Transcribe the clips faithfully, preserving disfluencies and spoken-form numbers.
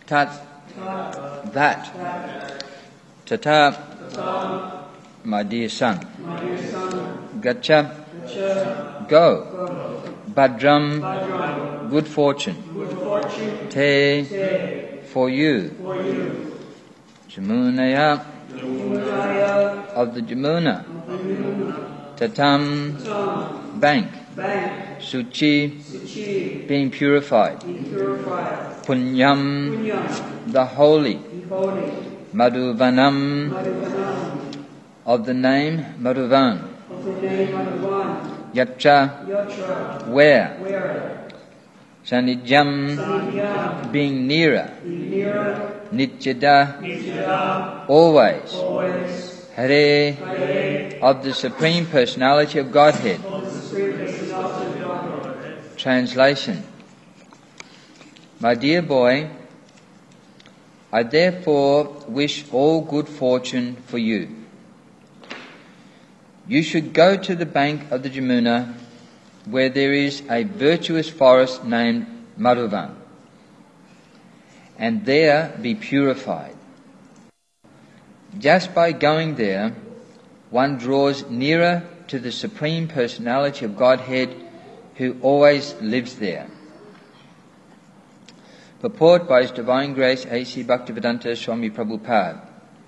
Tat, that. Tata, my dear son. Gacha, go. Bhadram, good fortune. Te, for you. Jamunaya, of the Jamuna. Tatam, bank. Suchi, being purified. Punyam, the holy. Madhuvanam, of the name Madhuvan. Yatra, where. Sanijam, being nearer. Nityada, always. Hare, of the Supreme Personality of Godhead. Translation. My dear boy, I therefore wish all good fortune for you. You should go to the bank of the Jamuna, where there is a virtuous forest named Madhuvan, and there be purified. Just by going there, one draws nearer to the Supreme Personality of Godhead, who always lives there. Purport by His Divine Grace A C Bhaktivedanta Swami Prabhupada.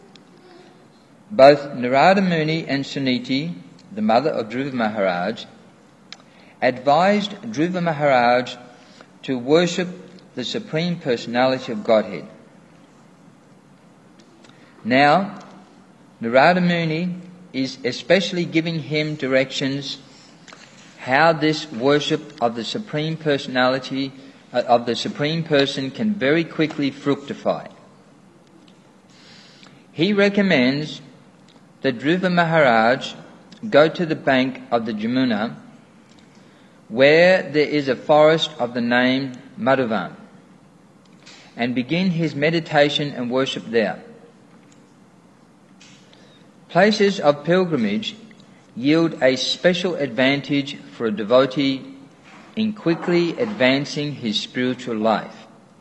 Both Narada Muni and Suniti, the mother of Dhruva Maharaj, advised Dhruva Maharaj to worship the Supreme Personality of Godhead. Now, Narada Muni is especially giving him directions how this worship of the Supreme Personality uh, of the Supreme Person can very quickly fructify. He recommends that Dhruva Maharaj go to the bank of the Jamuna, where there is a forest of the name Madhuvan, and begin his meditation and worship there. Places of pilgrimage yield a special advantage for a devotee in quickly advancing his spiritual life.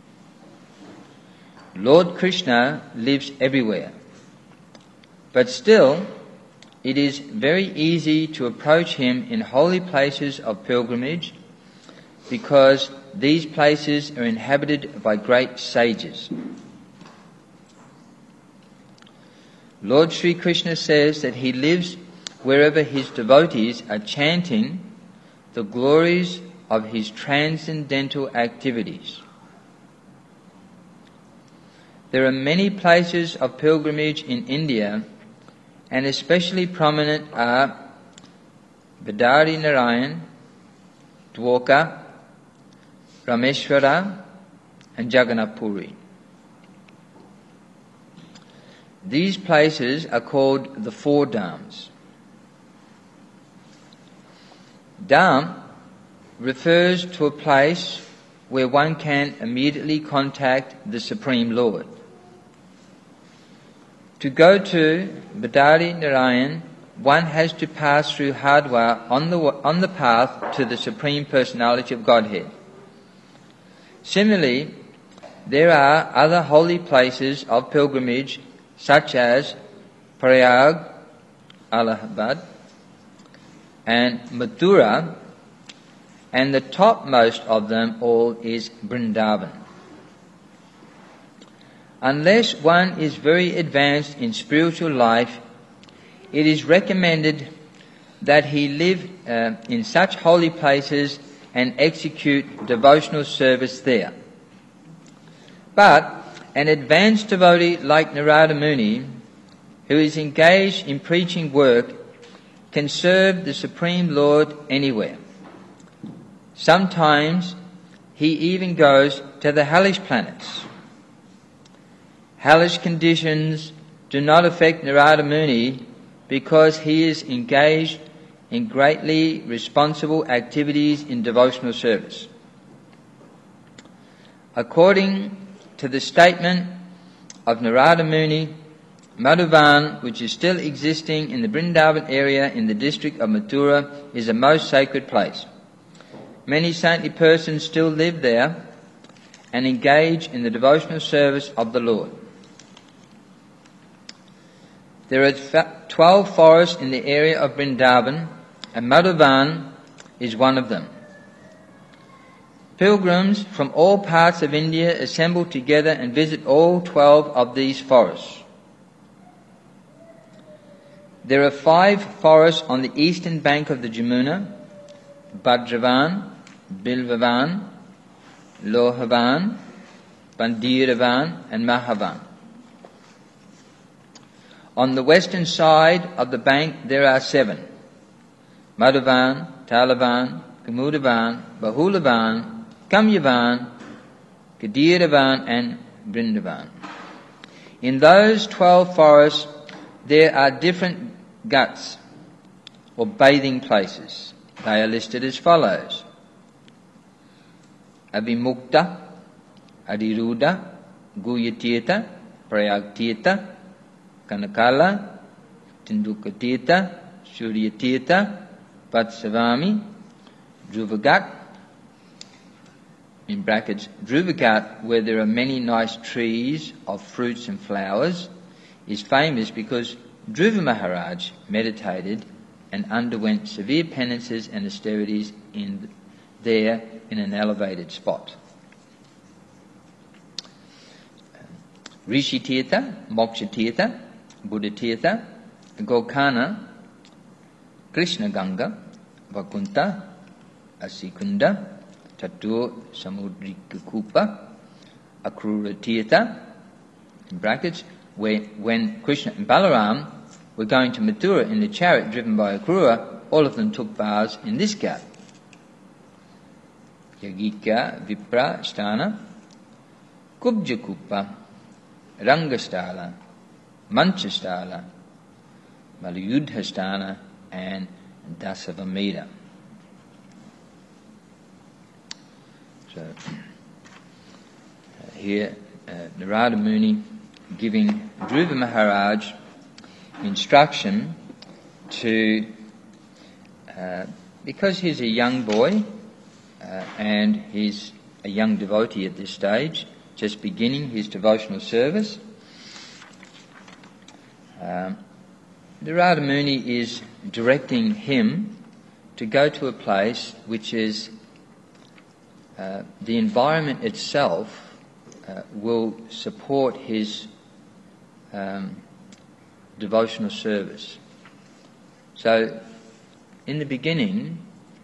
Lord Krishna lives everywhere, but still it is very easy to approach him in holy places of pilgrimage, because these places are inhabited by great sages. Lord Sri Krishna says that he lives wherever his devotees are chanting the glories of his transcendental activities. There are many places of pilgrimage in India, and especially prominent are Badari Narayan, Dwarka, Rameshwara, and Jagannath Puri. These places are called the Four Dhams. Dham refers to a place where one can immediately contact the Supreme Lord. To go to Badari Narayan, one has to pass through Hardwar on the, on the path to the Supreme Personality of Godhead. Similarly, there are other holy places of pilgrimage such as Prayag, Allahabad, and Mathura, and the topmost of them all is Vrindavan. Unless one is very advanced in spiritual life, it is recommended that he live uh, in such holy places and execute devotional service there. But an advanced devotee like Narada Muni, who is engaged in preaching work, can serve the Supreme Lord anywhere. Sometimes he even goes to the hellish planets. Hellish conditions do not affect Narada Muni because he is engaged in greatly responsible activities in devotional service. According to the statement of Narada Muni, Madhuvan, which is still existing in the Vrindavan area in the district of Mathura, is a most sacred place. Many saintly persons still live there, and engage in the devotional service of the Lord. There are twelve forests in the area of Vrindavan, and Madhavan is one of them. Pilgrims from all parts of India assemble together and visit all twelve of these forests. There are five forests on the eastern bank of the Jamuna: Bhadravan, Bilvavan, Lohavan, Bandiravan and Mahavan. On the western side of the bank there are seven: Madhavan, Talavan, Kamudavan, Bahulavan, Kamyavan, Kadiravan and Vrindavan. In those twelve forests there are different ghats or bathing places. They are listed as follows: Abhimukta, Adiruda, Guyatirtha, Prayagtirtha, Kanakala, Tindukatirtha, Suryatirtha, Vatsavami, Dhruvagat, in brackets, Dhruvagat, where there are many nice trees of fruits and flowers, is famous because Dhruva Maharaj meditated and underwent severe penances and austerities in there in an elevated spot. Rishi Tirtha, Moksha Tirtha, Buddha Tirtha, Gokana, Krishna Ganga, Vakunta, Asikunda, Tatur Samudrika Kupa, Akrura Tirtha, in brackets, where when Krishna and Balaram were going to Mathura in the chariot driven by Akrura, all of them took baths in this ghat. Yagika, Vipra, Sthana, Kubja Kupa, Rangasthala, Manchasthala, Malayudhastana and Dasavameda. So uh, here uh, Narada Muni giving Dhruva Maharaj instruction to, uh, because he's a young boy uh, and he's a young devotee at this stage, just beginning his devotional service, um, Narada Muni is directing him to go to a place which is uh, the environment itself uh, will support his um, devotional service. So, in the beginning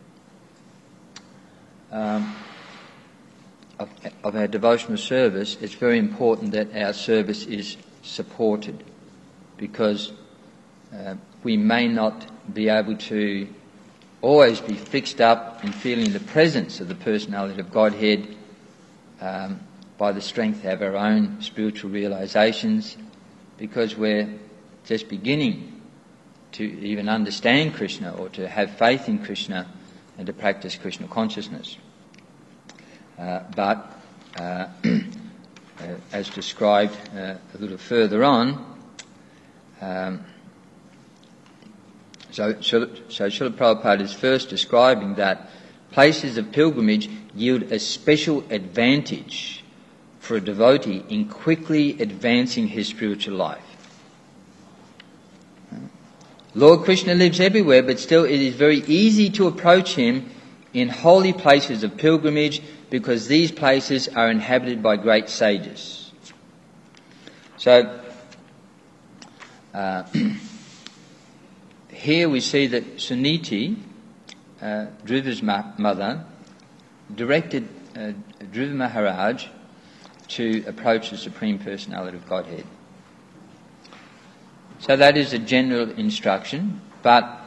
um, of, of our devotional service, it's very important that our service is supported, because uh, we may not be able to always be fixed up in feeling the presence of the personality of Godhead um, by the strength of our own spiritual realizations, because we're just beginning to even understand Krishna or to have faith in Krishna and to practice Krishna consciousness. Uh, but, uh, uh, as described uh, a little further on, um, so, so, so Srila Prabhupada is first describing that places of pilgrimage yield a special advantage for a devotee in quickly advancing his spiritual life. Lord Krishna lives everywhere, but still it is very easy to approach him in holy places of pilgrimage, because these places are inhabited by great sages. So, uh, here we see that Suniti, uh, Dhruva's ma- mother, directed uh, Dhruva Maharaj to approach the Supreme Personality of Godhead. So that is a general instruction, but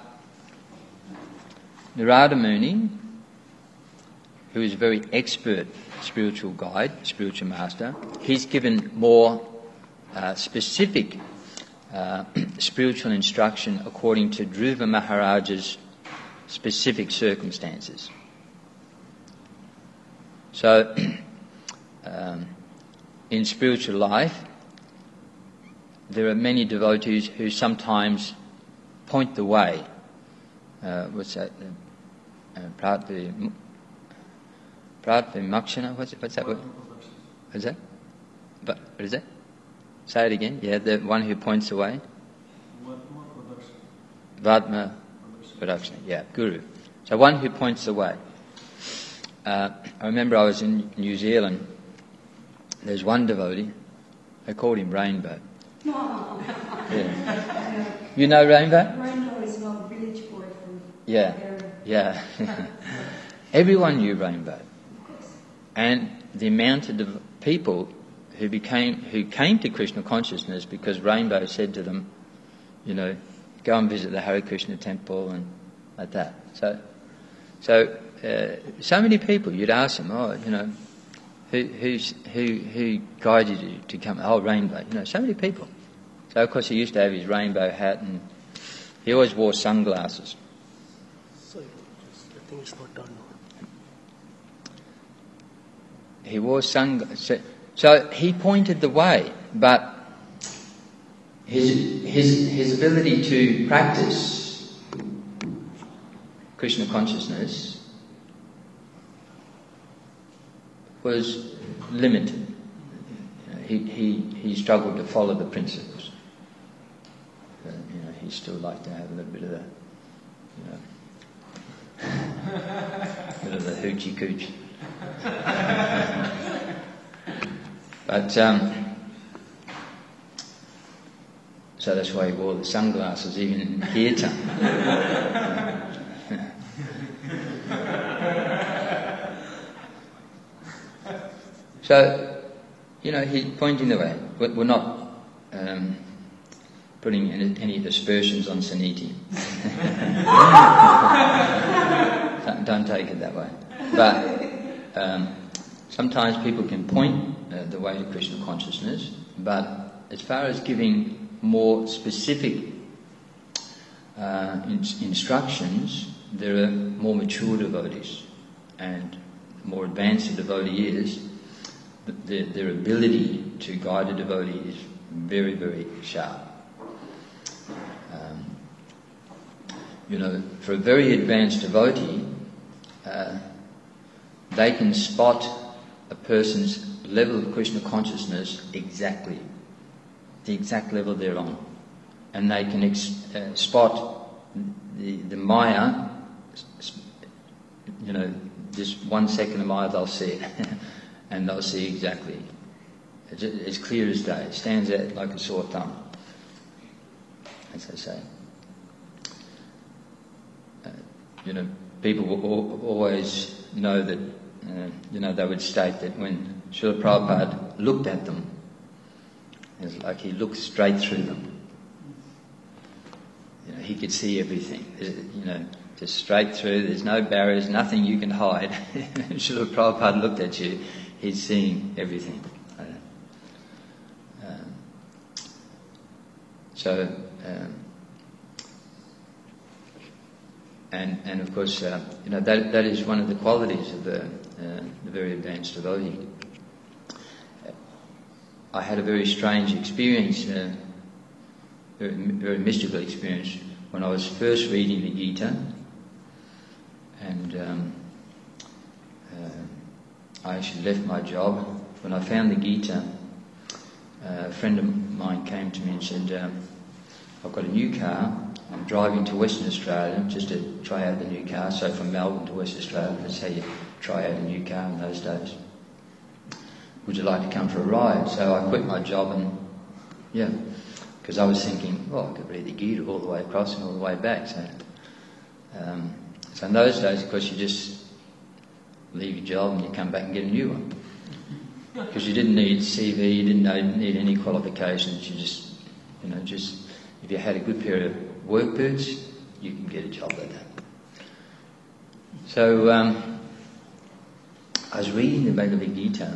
Narada Muni, who is a very expert spiritual guide, spiritual master, he's given more uh, specific uh, spiritual instruction according to Dhruva Maharaj's specific circumstances. So, um, in spiritual life, there are many devotees who sometimes point the way. Uh, what's that? Uh, Prat Vimakshana, what's, what's that word? What is that? But, what is that? Say it again. Yeah, the one who points the way. Vatma Pradakshina. Yeah, Guru. So one who points the way. Uh, I remember I was in New Zealand. There's one devotee. They called him Rainbow. Yeah. You know Rainbow? Rainbow is not a village boy from Yeah, yeah. Everyone knew Rainbow. And the amount of dev- people who became, who came to Krishna consciousness because Rainbow said to them, you know, go and visit the Hare Krishna temple and like that. So, so, uh, so many people, you'd ask them, oh, you know, who, who's, who, who guided you to come? Oh, Rainbow. You know, so many people. So, of course, he used to have his rainbow hat and he always wore sunglasses. Sorry, I think it's not done. He wore sunglasses. So he pointed the way, but his, his, his ability to practice Krishna consciousness was limited. He, he, he struggled to follow the principles. But, you know, he still liked to have a little bit of the, you know, a bit of the hoochie cooch. But um, so that's why he wore the sunglasses even in kirtan. So, you know, he's pointing the way. We're not um, putting any, any aspersions on Saniti. don't, don't take it that way. But um, sometimes people can point uh, the way of Krishna consciousness, but as far as giving more specific uh, in- instructions, there are more mature devotees, and the more advanced the devotee is, their, their ability to guide a devotee is very, very sharp. Um, you know, for a very advanced devotee, uh, they can spot a person's level of Krishna consciousness exactly, the exact level they're on. And they can ex- uh, spot the, the Maya, you know, just one second of Maya, they'll see it. And they'll see exactly. It's, it's clear as day. It stands out like a sore thumb, as they say. Uh, you know, people will al- always know that, uh, you know, they would state that when Srila Prabhupada looked at them, it's like he looked straight through them. You know, he could see everything. You know, just straight through. There's no barriers, nothing you can hide. Srila Prabhupada looked at you. He's seeing everything. Um, so, um, and and of course, uh, you know that that is one of the qualities of the, uh, the very advanced devotee. I had a very strange experience, uh, very, very mystical experience when I was first reading the Gita, and. Um, uh, I actually left my job. When I found the Gita, uh, a friend of mine came to me and said, um, I've got a new car, I'm driving to Western Australia just to try out the new car, so from Melbourne to Western Australia, that's how you try out a new car in those days. Would you like to come for a ride? So I quit my job and, yeah, because I was thinking, well, I could read the Gita all the way across and all the way back. So, um, so in those days, of course, you just leave your job and you come back and get a new one. Because you didn't need C V, you didn't need any qualifications, you just, you know, just, if you had a good pair of work boots, you can get a job like that. So, um, I was reading the Bhagavad Gita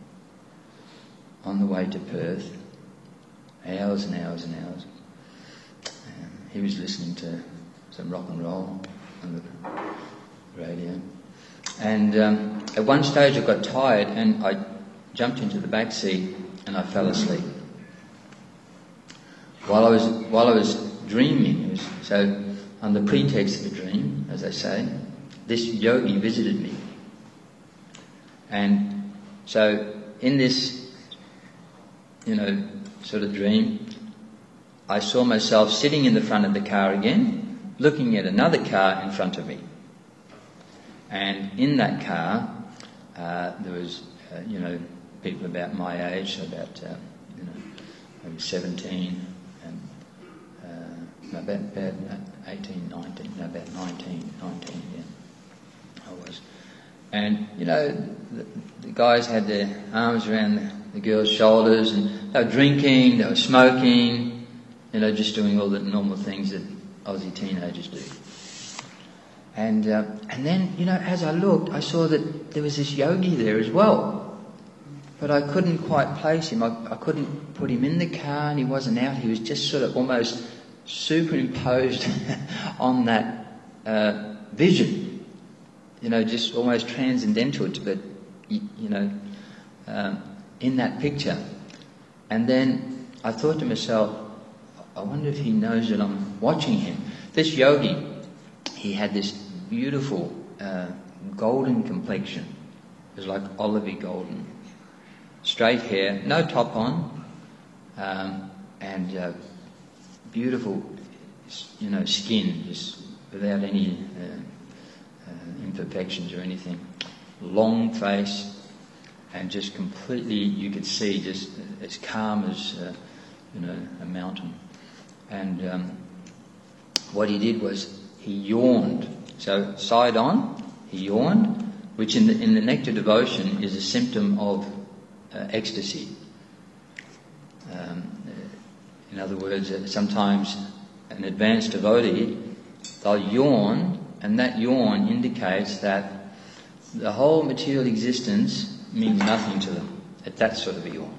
on the way to Perth, hours and hours and hours. Um, he was listening to some rock and roll on the radio. And um, at one stage I got tired and I jumped into the back seat and I fell asleep. While I was while I was dreaming, it was, so on the pretext of a dream, as I say, this yogi visited me. And so in this, you know, sort of dream, I saw myself sitting in the front of the car again, looking at another car in front of me. And in that car, uh, there was, uh, you know, people about my age, about, uh, you know, maybe seventeen, and uh, no, about, about eighteen, nineteen, no, about nineteen, nineteen, yeah, I was. And, you know, the, the guys had their arms around the, the girls' shoulders, and they were drinking, they were smoking, you know, just doing all the normal things that Aussie teenagers do. And uh, and then, you know, as I looked, I saw that there was this yogi there as well. But I couldn't quite place him. I, I couldn't put him in the car, and he wasn't out. He was just sort of almost superimposed on that uh, vision. You know, just almost transcendental, but, you, you know, um, in that picture. And then I thought to myself, I wonder if he knows that I'm watching him. This yogi, he had this beautiful uh, golden complexion. It was like olivey golden. Straight hair, no top on, um, and uh, beautiful, you know, skin, just without any uh, uh, imperfections or anything. Long face, and just completely, you could see, just as calm as, uh, you know, a mountain. And um, what he did was he yawned. So side on, he yawned, which in the in the nectar devotion is a symptom of uh, ecstasy. Um, in other words, uh, sometimes an advanced devotee, they'll yawn, and that yawn indicates that the whole material existence means nothing to them at that sort of a yawn.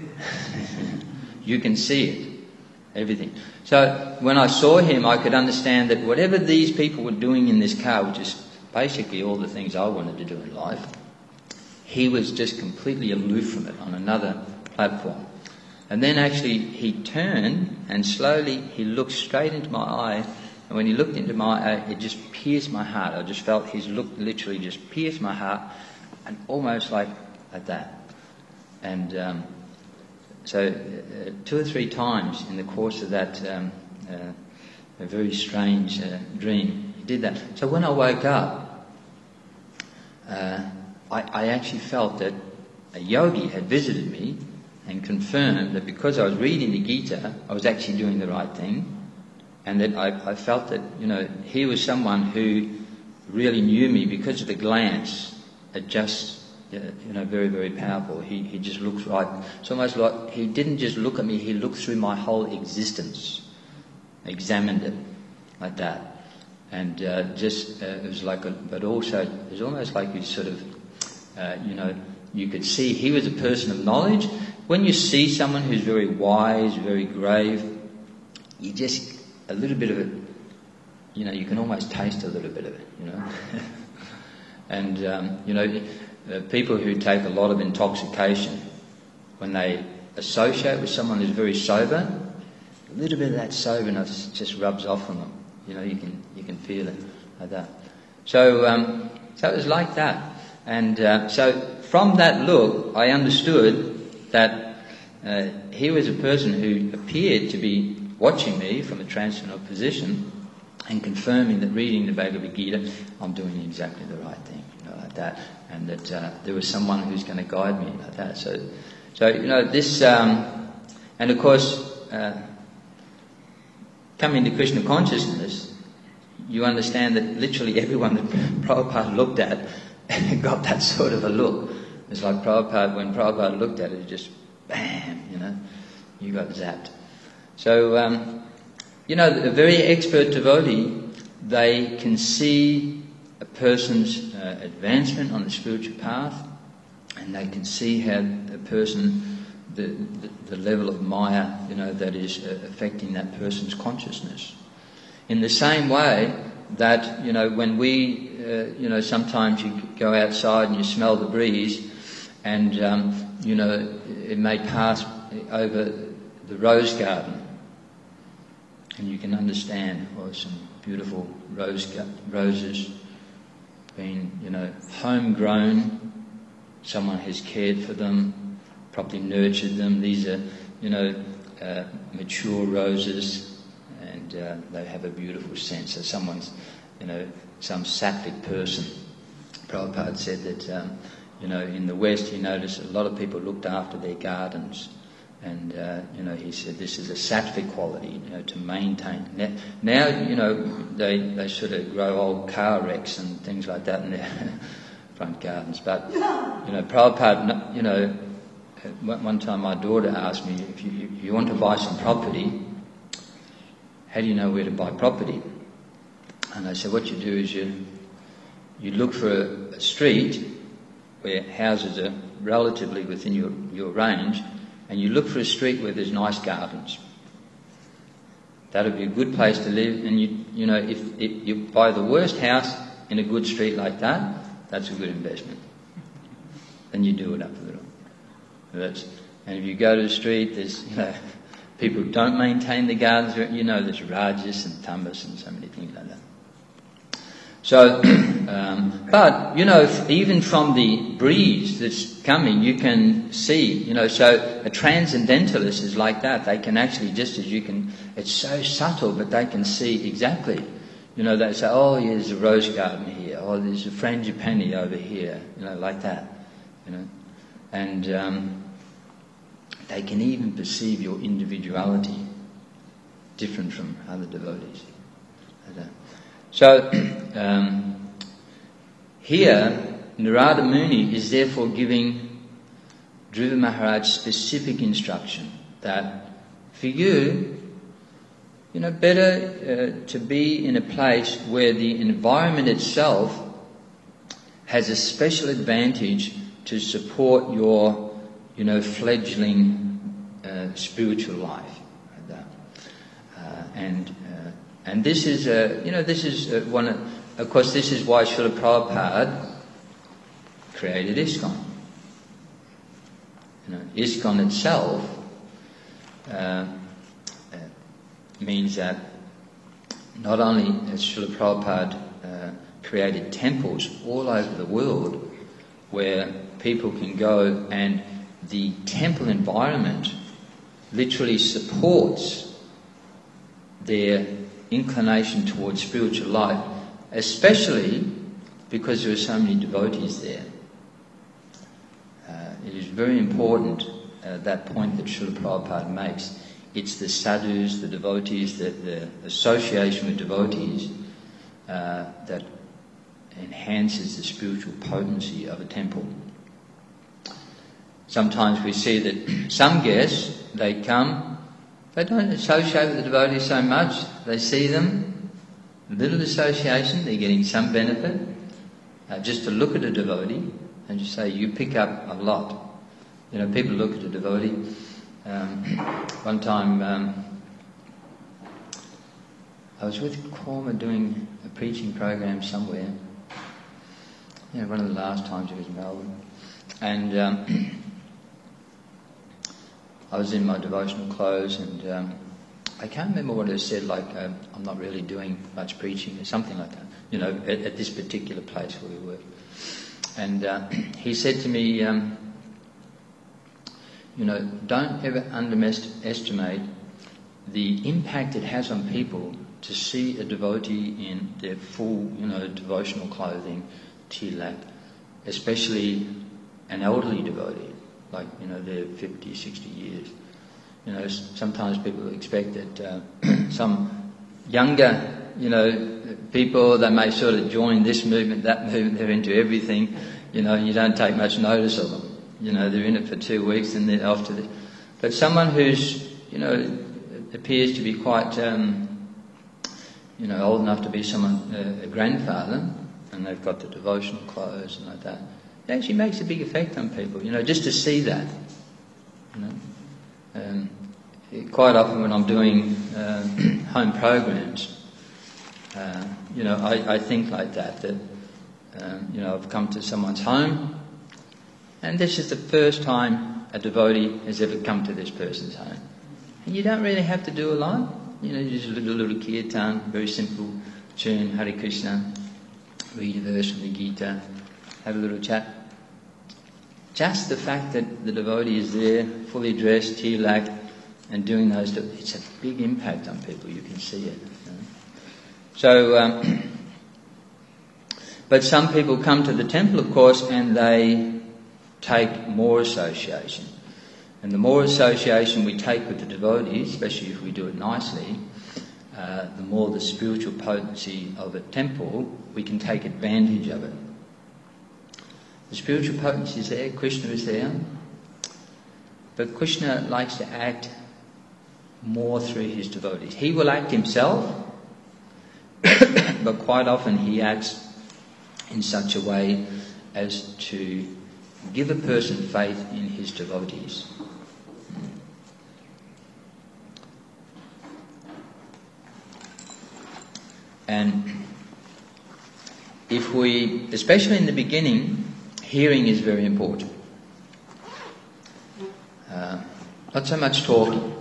You can see it. Everything. So when I saw him, I could understand that whatever these people were doing in this car, which is basically all the things I wanted to do in life, he was just completely aloof from it on another platform. And then actually he turned and slowly he looked straight into my eye, and when he looked into my eye, it just pierced my heart. I just felt his look literally just pierced my heart, and almost like, like that. And um, So uh, two or three times in the course of that um, uh, a very strange uh, dream, he did that. So when I woke up, uh, I, I actually felt that a yogi had visited me and confirmed that because I was reading the Gita, I was actually doing the right thing, and that I, I felt that, you know, he was someone who really knew me because of the glance. It just Uh, you know, very, very powerful. He he just looks right. It's almost like he didn't just look at me, he looked through my whole existence, examined it like that. And uh, just, uh, it was like, a, but also, it was almost like you sort of, uh, you know, you could see he was a person of knowledge. When you see someone who's very wise, very grave, you just, a little bit of it, you know, you can almost taste a little bit of it, you know. And, um, you know, Uh, people who take a lot of intoxication, when they associate with someone who's very sober, a little bit of that soberness just rubs off on them. You know, you can you can feel it like that. So, um, so it was like that. And uh, so from that look, I understood that uh, he was a person who appeared to be watching me from a transcendental position and confirming that reading the Bhagavad Gita, I'm doing exactly the right thing, you know, like that. And that uh, there was someone who's going to guide me like that. So, so you know, this, um, and of course, uh, coming to Krishna consciousness, you understand that literally everyone that Prabhupada looked at got that sort of a look. It's like Prabhupada, when Prabhupada looked at it, it just, bam, you know, you got zapped. So, um, you know, a very expert devotee, they can see a person's uh, advancement on the spiritual path, and they can see how a person, the, the, the level of Maya, you know, that is uh, affecting that person's consciousness. In the same way that, you know, when we, uh, you know, sometimes you go outside and you smell the breeze, and, um, you know, it may pass over the rose garden, and you can understand, oh, some beautiful rose roses, been, you know, homegrown someone has cared for them, properly nurtured them. These are, you know, uh, mature roses, and uh, they have a beautiful scent. So someone's, you know, some sattvic person. Prabhupada said that, um, you know, in the West he noticed a lot of people looked after their gardens. And, uh, you know, he said this is a sattvic quality, you know, to maintain. Now, now, you know, they, they sort of grow old car wrecks and things like that in their front gardens. But, you know, Prabhupada, you know, one time my daughter asked me, if you, if you want to buy some property, how do you know where to buy property? And I said, what you do is you, you look for a, a street where houses are relatively within your, your range, and you look for a street where there's nice gardens. That would be a good place to live. And you, you know, if, if you buy the worst house in a good street like that, that's a good investment. Then you do it up a little. That's, and if you go to the street, there's, you know, people who don't maintain the gardens. You know, there's rajas and tambas and so many things like that. So, um, but, you know, even from the breeze that's coming, you can see, you know, so a transcendentalist is like that. They can actually, just as you can, it's so subtle, but they can see exactly. You know, they say, oh, yeah, there's a rose garden here, or there's a frangipani over here, you know, like that, you know. And um, they can even perceive your individuality different from other devotees. So, um, here, Narada Muni is therefore giving Dhruva Maharaj specific instruction that for you, you know, better uh, to be in a place where the environment itself has a special advantage to support your, you know, fledgling uh, spiritual life. Uh, and uh, And this is, uh, you know, this is uh, one. Of, of course, this is why Srila Prabhupada created ISKCON. You know, ISKCON itself uh, uh, means that not only has Srila Prabhupada uh, created temples all over the world where people can go, and the temple environment literally supports their inclination towards spiritual life, especially because there are so many devotees there. Uh, it is very important, uh, that point that Srila Prabhupada makes. It's the sadhus, the devotees, the, the association with devotees uh, that enhances the spiritual potency of a temple. Sometimes we see that some guests, they come, they don't associate with the devotees so much. They see them, little association, they're getting some benefit. Uh, just to look at a devotee and just say, you pick up a lot. You know, people look at a devotee. Um, one time, um, I was with Korma doing a preaching program somewhere. You know, one of the last times it was in Melbourne. And um, I was in my devotional clothes, and um, I can't remember what it said, like, uh, I'm not really doing much preaching or something like that, you know, at, at this particular place where we were. And uh, he said to me, um, you know, don't ever underestimate the impact it has on people to see a devotee in their full, you know, devotional clothing, tilak, especially an elderly devotee. Like, you know, they're fifty, sixty years. You know, sometimes people expect that uh, some younger, you know, people, they may sort of join this movement, that movement, they're into everything, you know, and you don't take much notice of them. You know, they're in it for two weeks and they're off to the... But someone who's, you know, appears to be quite, um, you know, old enough to be someone, uh, a grandfather, and they've got the devotional clothes and like that, it actually makes a big effect on people, you know, just to see that, you know. Um, it, quite often when I'm doing uh, home programs, uh, you know, I, I think like that, that, um, you know, I've come to someone's home, and this is the first time a devotee has ever come to this person's home. And you don't really have to do a lot, you know, you just a little, little kirtan, very simple tune, Hare Krishna, read a verse from the Gita, have a little chat. just the fact that the devotee is there, fully dressed, tilak, and doing those, it's a big impact on people. You can see it. You know? So, um, but some people come to the temple, of course, and they take more association. And the more association we take with the devotees, especially if we do it nicely, uh, the more the spiritual potency of a temple, we can take advantage of it. The spiritual potency is there, Krishna is there, but Krishna likes to act more through his devotees. He will act himself, but quite often he acts in such a way as to give a person faith in his devotees. And if we, especially in the beginning, hearing is very important. Uh, not so much talking.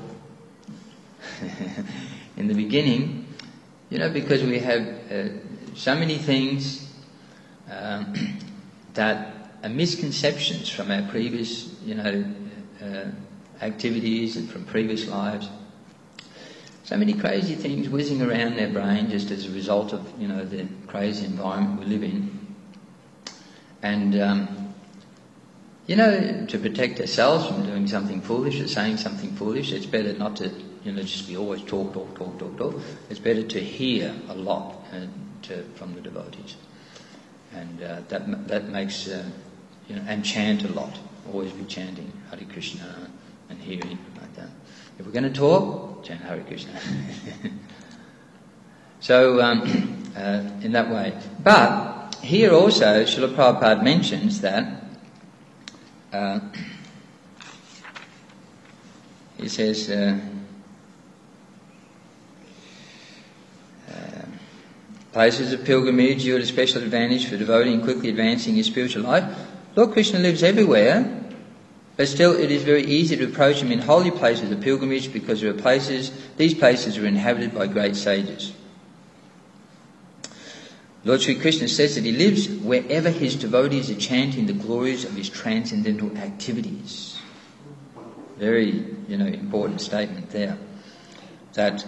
In the beginning, you know, because we have uh, so many things um, that are misconceptions from our previous, you know, uh, activities and from previous lives. So many crazy things whizzing around their brain just as a result of, you know, the crazy environment we live in. And, um, you know, to protect ourselves from doing something foolish or saying something foolish, it's better not to, you know, just be always talk, talk, talk, talk, talk. It's better to hear a lot uh, to, from the devotees. And uh, that that makes, uh, you know, and chant a lot. Always be chanting Hare Krishna and hearing like that. If we're going to talk, chant Hare Krishna. So, um, uh, in that way. But here also, Srila Prabhupada mentions that uh, he says, uh, uh, places of pilgrimage yield a special advantage for devotee in quickly advancing his spiritual life. Lord Krishna lives everywhere, but still it is very easy to approach him in holy places of pilgrimage because there are places, these places are inhabited by great sages. Lord Sri Krishna says that he lives wherever his devotees are chanting the glories of his transcendental activities. Very, you know, important statement there. That,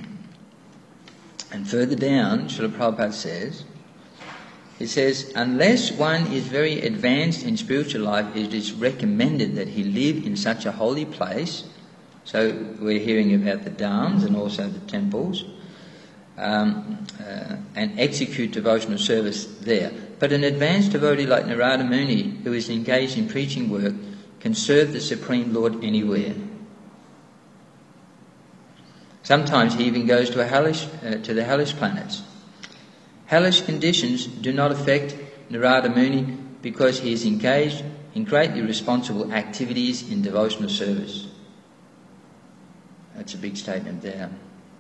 and further down, Srila Prabhupada says, he says, unless one is very advanced in spiritual life, it is recommended that he live in such a holy place. So we're hearing about the dhams and also the temples. Um, uh, and execute devotional service there. But an advanced devotee like Narada Muni, who is engaged in preaching work, can serve the Supreme Lord anywhere. Sometimes he even goes to, a hellish, uh, to the hellish planets. Hellish conditions do not affect Narada Muni because he is engaged in greatly responsible activities in devotional service. That's a big statement there.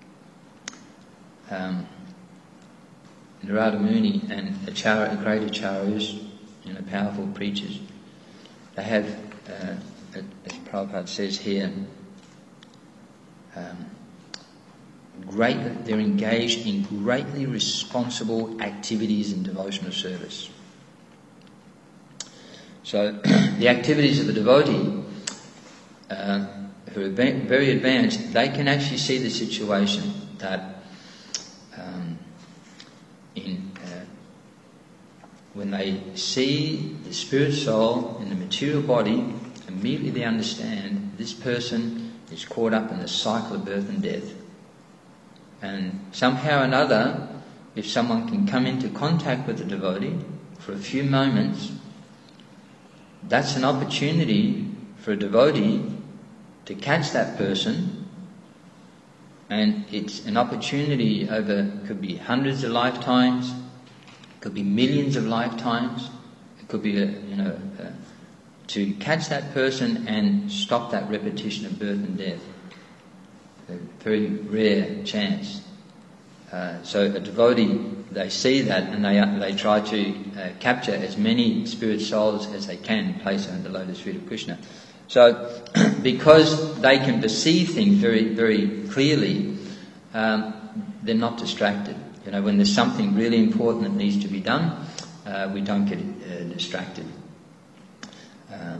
Um, Narada Muni and Acharya, great acharyas, you know, powerful preachers, they have, uh, as Prabhupada says here, um, great, they're engaged in greatly responsible activities in devotional service. So the activities of a devotee uh, who are very advanced, they can actually see the situation that Um, in uh, when they see the spirit soul in the material body, immediately they understand this person is caught up in the cycle of birth and death. And somehow or another, if someone can come into contact with the devotee for a few moments, that's an opportunity for a devotee to catch that person. And it's an opportunity over, could be hundreds of lifetimes, could be millions of lifetimes, it could be, a, you know, a, to catch that person and stop that repetition of birth and death. A very rare chance. Uh, so a devotee, they see that and they they try to uh, capture as many spirit souls as they can, place them in the lotus feet of Krishna. So, because they can perceive things very, very clearly, um, they're not distracted. You know, when there's something really important that needs to be done, uh, we don't get uh, distracted. Uh, uh,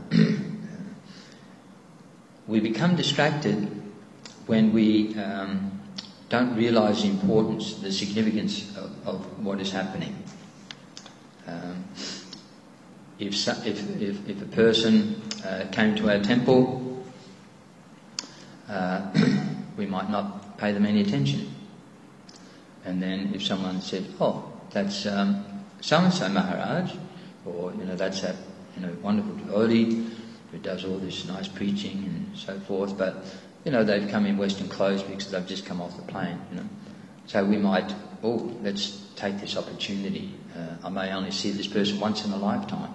we become distracted when we um, don't realise the importance, the significance of, of what is happening. Um, if, so, if, if, if a person uh, came to our temple, uh, we might not pay them any attention. And then if someone said, oh, that's um, so-and-so Maharaj, or, you know, that's that, you know, wonderful devotee who does all this nice preaching and so forth, but, you know, they've come in Western clothes because they've just come off the plane, you know. So we might, oh, let's take this opportunity. Uh, I may only see this person once in a lifetime.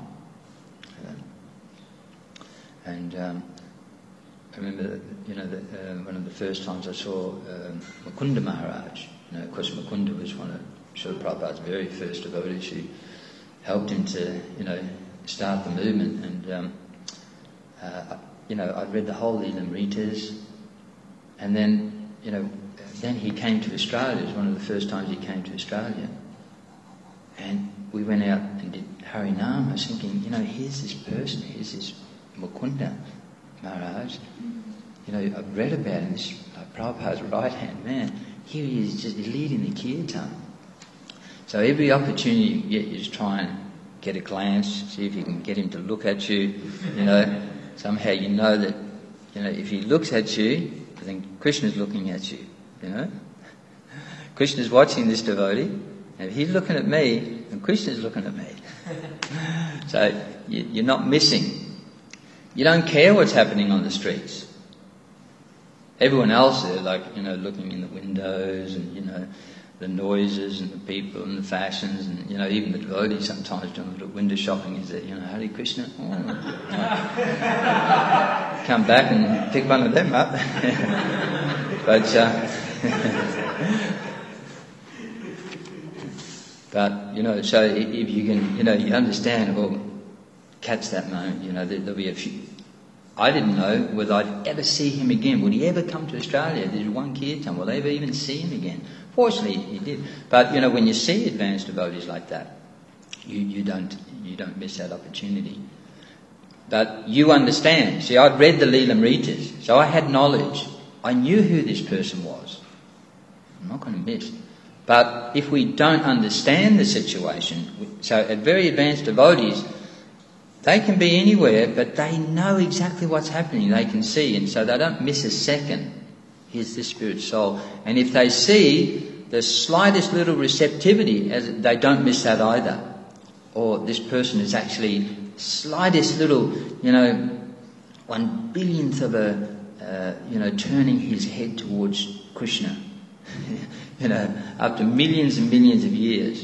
Uh, and um, I remember, you know, the, uh, one of the first times I saw um, Mukunda Maharaj. You know, of course, Mukunda was one of Srila Prabhupada's very first devotees who helped him to, you know, start the movement. And, um, uh, you know, I'd read the whole Lilamritas, and then, you know, then he came to Australia. It was one of the first times he came to Australia. And we went out and did Harinam. I was thinking, you know, here's this person, here's this Mukunda Maharaj. You know, I've read about him, this like, Prabhupada's right-hand man. Here he is, just leading the kirtan. So every opportunity you get, you just try and get a glance, see if you can get him to look at you. You know, somehow you know that, you know, if he looks at you, then Krishna's looking at you. You know, Krishna's watching this devotee, and if he's looking at me, then Krishna's looking at me. So you, you're not missing. You don't care what's happening on the streets. Everyone else there, like, you know, looking in the windows and, you know, the noises and the people and the fashions and, you know, even the devotees sometimes doing a little window shopping is that, you know, Hare Krishna. Oh. Come back and pick one of them up. But, uh, but, you know, so if you can, you know, you understand, well, catch that moment, you know, there, there'll be a few. I didn't know whether I'd ever see him again. Would he ever come to Australia? There's one kirtan. Will I ever even see him again? Fortunately, he did. But, you know, when you see advanced devotees like that, you, you don't you don't miss that opportunity. But you understand. See, I'd read the Lilamritas, so I had knowledge. I knew who this person was. I'm not going to miss. But if we don't understand the situation, so at very advanced devotees, they can be anywhere, but they know exactly what's happening. They can see, and so they don't miss a second. Here's the spirit soul. And if they see the slightest little receptivity, as they don't miss that either. Or this person is actually slightest little, you know, one billionth of a, uh, you know, turning his head towards Krishna. You know, after millions and millions of years.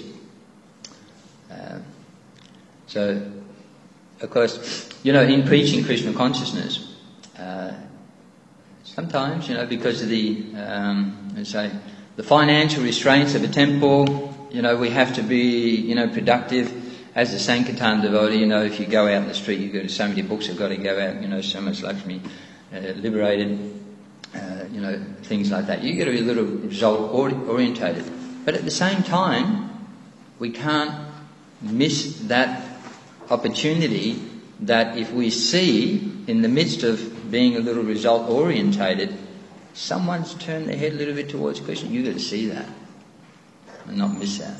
Uh, so... Of course, you know, in preaching Krishna consciousness, uh, sometimes, you know, because of the, um, let's say, the financial restraints of a temple, you know, we have to be, you know, productive. As a Sankirtan devotee, you know, if you go out in the street, you've got so many books have got to go out, you know, so much Lakshmi uh, liberated, uh, you know, things like that. You've got to be a little result orientated. But at the same time, we can't miss that opportunity that if we see in the midst of being a little result orientated, someone's turned their head a little bit towards Krishna, you've got to see that and not miss that.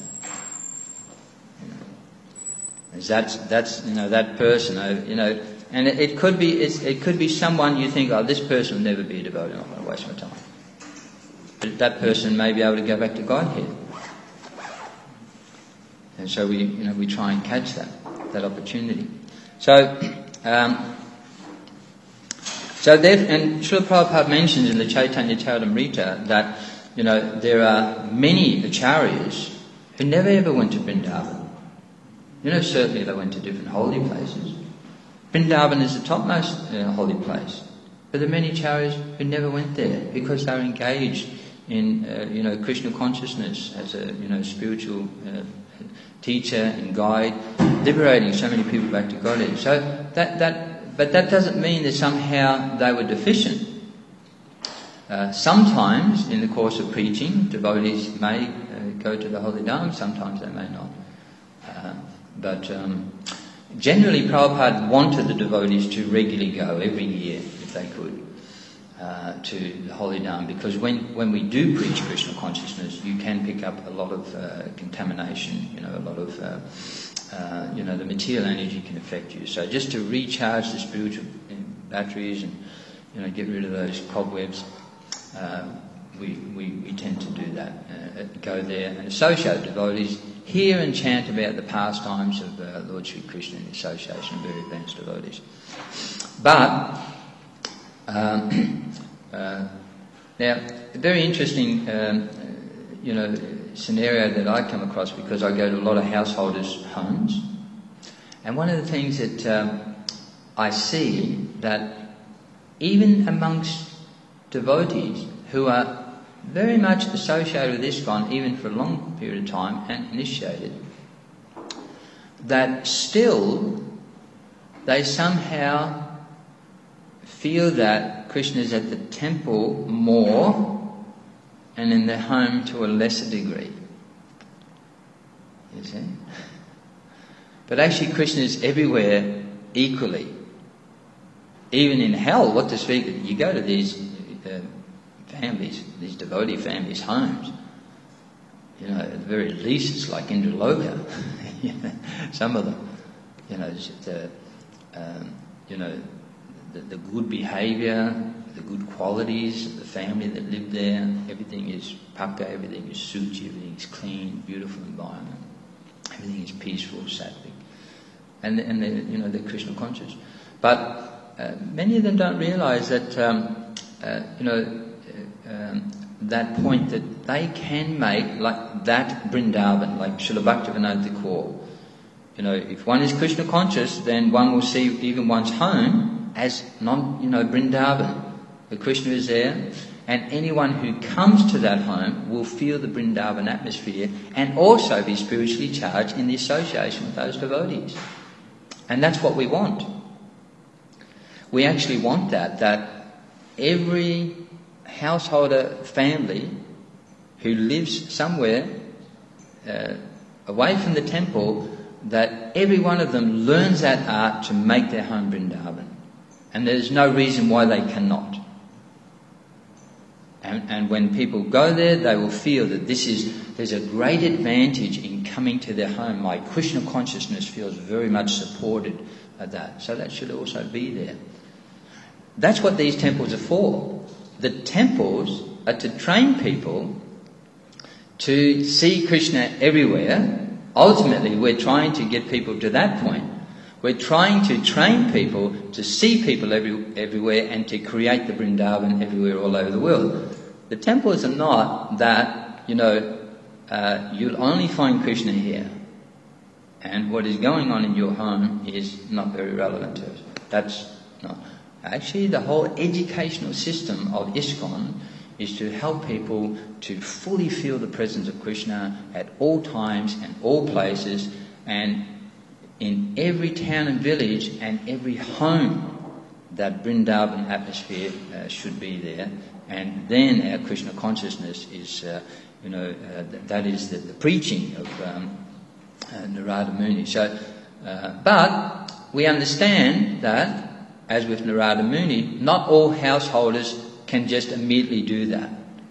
You know, that's that's you know that person, you know, and it, it could be it's, it could be someone you think, oh, this person will never be a devotee, I'm not going to waste my time. But that person may be able to go back to Godhead, and so we you know we try and catch that. that opportunity. So, um, so there, and Srila Prabhupada mentions in the Chaitanya Charitamrita that, you know, there are many acharyas who never ever went to Vrindavan. You know, certainly they went to different holy places. Vrindavan is the topmost uh, holy place. But there are many acharyas who never went there because they were engaged in, uh, you know, Krishna consciousness as a, you know, spiritual uh, teacher and guide, liberating so many people back to Godhead. So that that, but that doesn't mean that somehow they were deficient. Uh, sometimes, in the course of preaching, devotees may uh, go to the Holy Dham. Sometimes they may not. Uh, but um, generally Prabhupada wanted the devotees to regularly go every year, if they could, uh, to the Holy Dham, because when, when we do preach Krishna consciousness, you can pick up a lot of uh, contamination, you know, a lot of, uh, uh, you know, the material energy can affect you. So just to recharge the spiritual batteries and, you know, get rid of those cobwebs, uh, we, we, we tend to do that, uh, go there and associate with devotees, hear and chant about the pastimes of uh, Lord Sri Krishna in the association of very advanced devotees. But, um, uh, now, a very interesting, um, you know, scenario that I come across, because I go to a lot of householders' homes, and one of the things that um, I see that even amongst devotees who are very much associated with ISKCON, even for a long period of time, and initiated, that still they somehow feel that Krishna is at the temple more and in their home to a lesser degree. You see? But actually Krishna is everywhere equally. Even in hell, what to speak, you go to these uh, families, these devotee families' homes, you know, at the very least it's like Indraloka. You know, some of them, you know, the, um, you know, the, the good behaviour, the good qualities of the family that live there, everything is pakka, everything is suchi, everything is clean, beautiful environment, everything is peaceful, sattvic, and and they, you know, they're Krishna conscious. But uh, many of them don't realise that, um, uh, you know. Um, that point that they can make like that Vrindavan, like Srila Bhaktivinoda Thakur. You know, if one is Krishna conscious, then one will see even one's home as non, you know, Vrindavan. The Krishna is there, and anyone who comes to that home will feel the Vrindavan atmosphere and also be spiritually charged in the association with those devotees. And that's what we want. We actually want that, that every householder family who lives somewhere uh, away from the temple, that every one of them learns that art to make their home Vrindavan. And there's no reason why they cannot. And, and when people go there, they will feel that this is, there's a great advantage in coming to their home. My Krishna consciousness feels very much supported at that. So that should also be there. That's what these temples are for. The temples are to train people to see Krishna everywhere. Ultimately, we're trying to get people to that point. We're trying to train people to see people every, everywhere and to create the Vrindavan everywhere all over the world. The temples are not that, you know, uh, you'll only find Krishna here. And what is going on in your home is not very relevant to us. That's not... Actually, the whole educational system of ISKCON is to help people to fully feel the presence of Krishna at all times and all places, and in every town and village and every home that Vrindavan atmosphere uh, should be there. And then our Krishna consciousness is, uh, you know, uh, th- that is the, the preaching of um, uh, Narada Muni. So, uh, but we understand that, as with Narada Muni, not all householders can just immediately do that.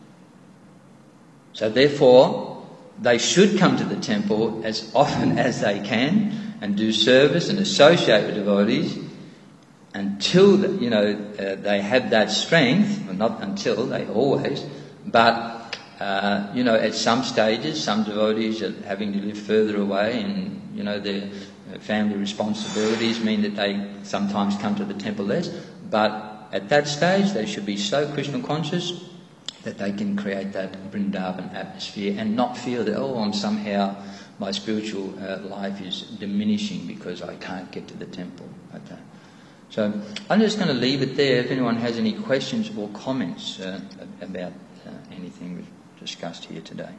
So therefore, they should come to the temple as often as they can and do service and associate with devotees until, you know, uh, they have that strength. Well, not until, they always. But, uh, you know, at some stages, some devotees are having to live further away, and, you know, their family responsibilities mean that they sometimes come to the temple less. But at that stage, they should be so Krishna conscious that they can create that Vrindavan atmosphere and not feel that, oh, I'm somehow, my spiritual uh, life is diminishing because I can't get to the temple. Like that. So I'm just going to leave it there. If anyone has any questions or comments uh, about uh, anything we've discussed here today.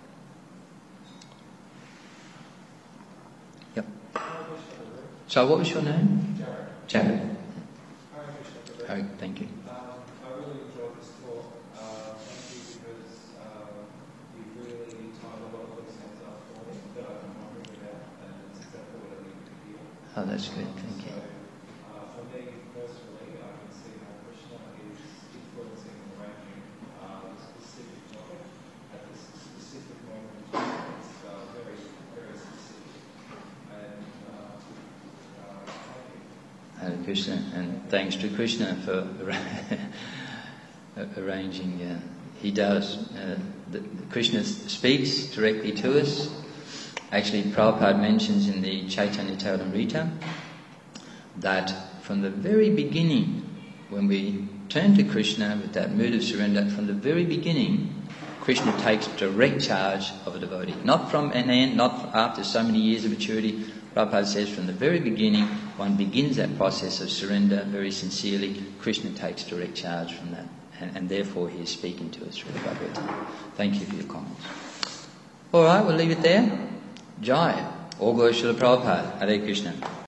Yep. So what was your name? Jared. Jared. Hi, thank you. Um, I really enjoyed this talk. Uh, thank you because uh, you really tied a lot of loose ends up for me that I've been wondering about, and it's exactly what I needed to hear. Oh, Oh, that's good. Thank you. Uh, for me personally, I can see how Krishna is influencing and arranging uh, the specific topic at this specific moment in time. It's uh, very, very specific. And uh, uh, thank you. Hare Krishna, and thanks to Krishna for arranging. Uh, he does. Uh, the, the Krishna speaks directly to us. Actually, Prabhupada mentions in the Chaitanya Charitamrita that from the very beginning, when we turn to Krishna with that mood of surrender, from the very beginning, Krishna takes direct charge of a devotee. Not from an end, not after so many years of maturity. Prabhupada says from the very beginning, one begins that process of surrender very sincerely. Krishna takes direct charge from that. And, and therefore he is speaking to us through the Bhagavad Gita. Thank you for your comments. All right, we'll leave it there. Jai. All glory to Srila Prabhupada. Hare Krishna.